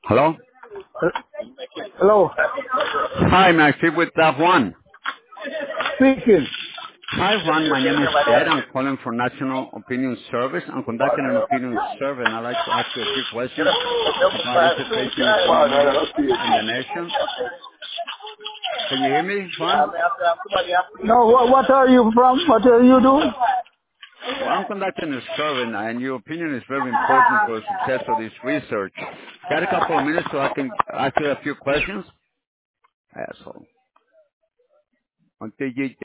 Hello? Hello. Hi, may I speak with Juan? Speaking. Hi, Juan. My name is Ed. I'm calling from National Opinion Service. I'm conducting an opinion survey, and I'd like to ask you a few questions about your situation in community in the nation. Can you hear me, Juan? No, what are you from? What are you doing? Well, I'm conducting a survey, and your opinion is very important for the success of this research. Got a couple of minutes so I can ask you a few questions? Asshole. Until you